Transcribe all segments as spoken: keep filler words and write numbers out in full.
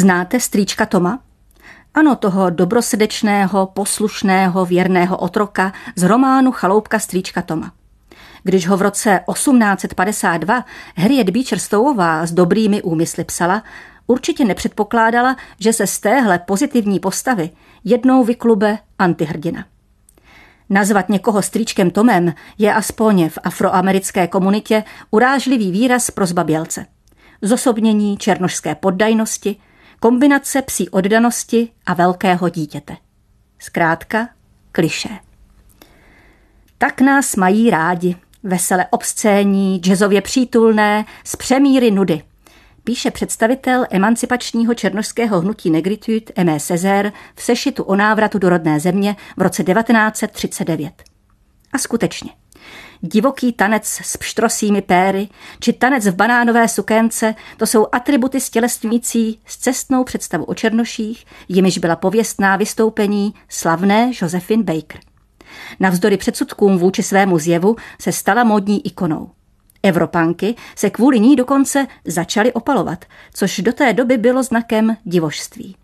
Znáte strýčka Toma? Ano, toho dobrosrdečného, poslušného, věrného otroka z románu Chaloupka strýčka Toma. Když ho v roce osmnáct set padesát dva Harriet Beecher Stowová s dobrými úmysly psala, určitě nepředpokládala, že se z téhle pozitivní postavy jednou vyklube antihrdina. Nazvat někoho strýčkem Tomem je aspoň v afroamerické komunitě urážlivý výraz pro zbabělce. Zosobnění černošské poddajnosti, kombinace psí oddanosti a velkého dítěte. Zkrátka klišé. Tak nás mají rádi, vesele obscénní, jazzově přítulné, z přemíry nudy, píše představitel emancipačního černošského hnutí Negritude Aimé Césaire v sešitu o návratu do rodné země v roce devatenáct set třicet devět. A skutečně, divoký tanec s pštrosími péry či tanec v banánové sukénce, to jsou atributy stělesňující scestnou představu o černoších, jimiž byla pověstná vystoupení slavné Josephine Baker. Navzdory předsudkům vůči svému zjevu se stala módní ikonou. Evropanky se kvůli ní dokonce začaly opalovat, což do té doby bylo znakem divošství.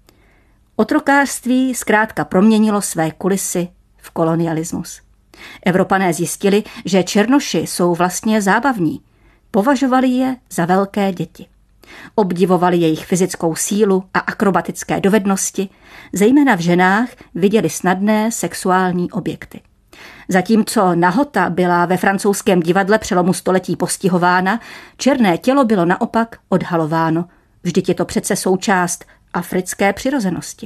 Otrokářství zkrátka proměnilo své kulisy v kolonialismus. Evropané zjistili, že černoši jsou vlastně zábavní. Považovali je za velké děti. Obdivovali jejich fyzickou sílu a akrobatické dovednosti, zejména v ženách viděli snadné sexuální objekty. Zatímco nahota byla ve francouzském divadle přelomu století postihována, černé tělo bylo naopak odhalováno. Vždyť je to přece součást africké přirozenosti.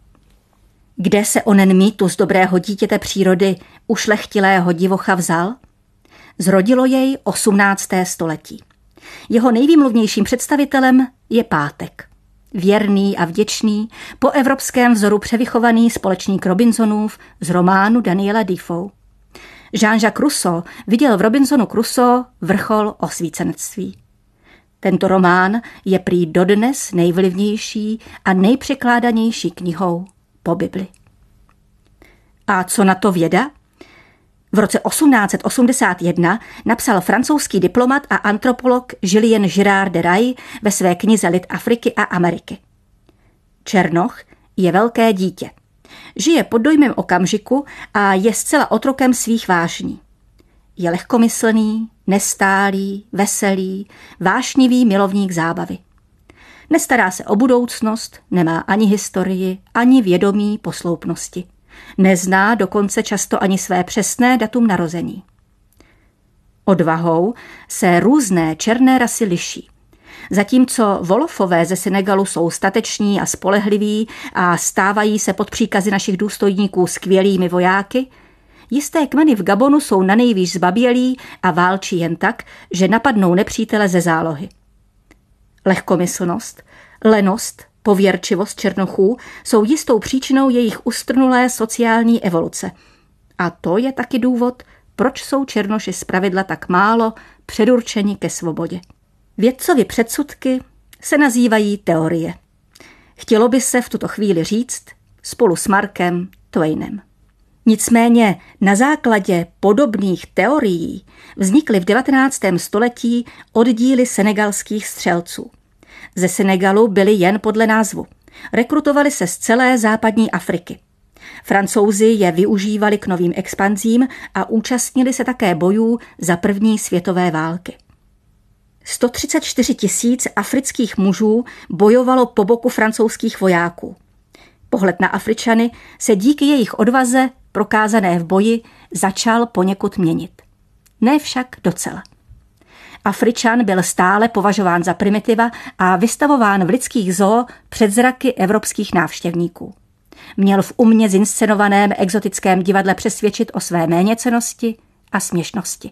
Kde se onen mýtus dobrého dítěte přírody ušlechtilého divocha vzal? Zrodilo jej osmnácté století. Jeho nejvýmluvnějším představitelem je Pátek. Věrný a vděčný, po evropském vzoru převychovaný společník Robinsonův z románu Daniela Defoe. Jean-Jacques Rousseau viděl v Robinsonu Crusoe vrchol osvícenectví. Tento román je prý dodnes nejvlivnější a nejpřekládanější knihou po Bibli. A co na to věda? V roce osmnáct set osmdesát jedna napsal francouzský diplomat a antropolog Julien Girard de Ray ve své knize Lid Afriky a Ameriky. Černoch je velké dítě. Žije pod dojmem okamžiku a je zcela otrokem svých vášní. Je lehkomyslný, nestálý, veselý, vášnivý milovník zábavy. Nestará se o budoucnost, nemá ani historii, ani vědomí posloupnosti. Nezná dokonce často ani své přesné datum narození. Odvahou se různé černé rasy liší. Zatímco Wolofové ze Senegalu jsou stateční a spolehliví a stávají se pod příkazy našich důstojníků skvělými vojáky, jisté kmeny v Gabonu jsou nanejvýš zbabělí a válčí jen tak, že napadnou nepřítele ze zálohy. Lehkomyslnost, lenost, pověrčivost černochů jsou jistou příčinou jejich ustrnulé sociální evoluce. A to je taky důvod, proč jsou černoši zpravidla tak málo předurčeni ke svobodě. Vědcovi předsudky se nazývají teorie. Chtělo by se v tuto chvíli říct spolu s Markem Twainem. Nicméně na základě podobných teorií vznikly v devatenáctém století oddíly senegalských střelců. Ze Senegalu byli jen podle názvu. Rekrutovali se z celé západní Afriky. Francouzi je využívali k novým expanzím a účastnili se také bojů za první světové války. sto třicet čtyři tisíc afrických mužů bojovalo po boku francouzských vojáků. Pohled na Afričany se díky jejich odvaze, prokázané v boji, začal poněkud měnit. Ne však docela. Afričan byl stále považován za primitiva a vystavován v lidských zoo před zraky evropských návštěvníků. Měl v umě zinscenovaném exotickém divadle přesvědčit o své méněcennosti a směšnosti.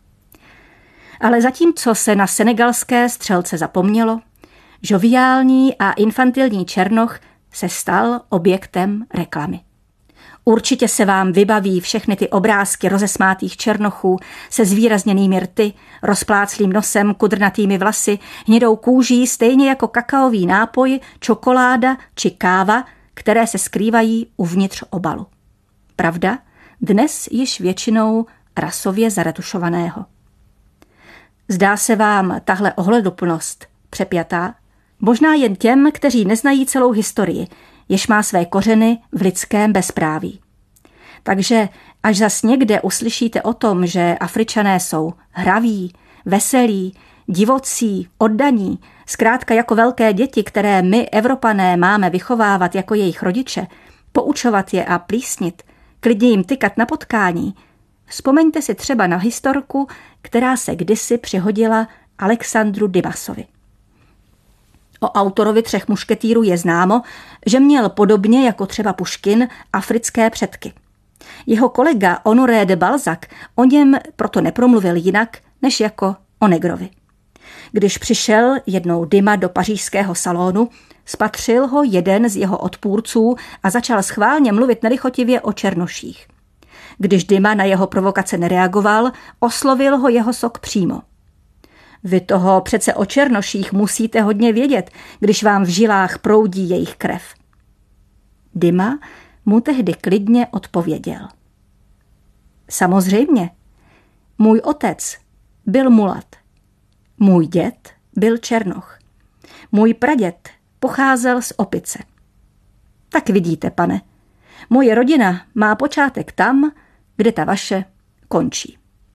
Ale zatímco se na senegalské střelce zapomnělo, žoviální a infantilní černoch se stal objektem reklamy. Určitě se vám vybaví všechny ty obrázky rozesmátých černochů se zvýrazněnými rty, rozpláclým nosem, kudrnatými vlasy, hnědou kůží, stejně jako kakaový nápoj, čokoláda či káva, které se skrývají uvnitř obalu. Pravda, dnes již většinou rasově zaretušovaného. Zdá se vám tahle ohleduplnost přepjatá? Možná jen těm, kteří neznají celou historii, jež má své kořeny v lidském bezpráví. Takže až zas někde uslyšíte o tom, že Afričané jsou hraví, veselí, divocí, oddaní, zkrátka jako velké děti, které my, Evropané, máme vychovávat jako jejich rodiče, poučovat je a plísnit, klidně jim tykat na potkání, vzpomeňte si třeba na historku, která se kdysi přihodila Alexandru Dumasovi. O autorovi Třech mušketýrů je známo, že měl podobně jako třeba Puškin africké předky. Jeho kolega Honoré de Balzac o něm proto nepromluvil jinak, než jako o negrovi. Když přišel jednou Dumas do pařížského salonu, spatřil ho jeden z jeho odpůrců a začal schválně mluvit nelichotivě o černoších. Když Dumas na jeho provokace nereagoval, oslovil ho jeho sok přímo. Vy toho přece o černoších musíte hodně vědět, když vám v žilách proudí jejich krev. Dumas mu tehdy klidně odpověděl. Samozřejmě, můj otec byl mulat, můj děd byl černoch, můj praděd pocházel z Opice. Tak vidíte, pane, moje rodina má počátek tam, kde ta vaše končí.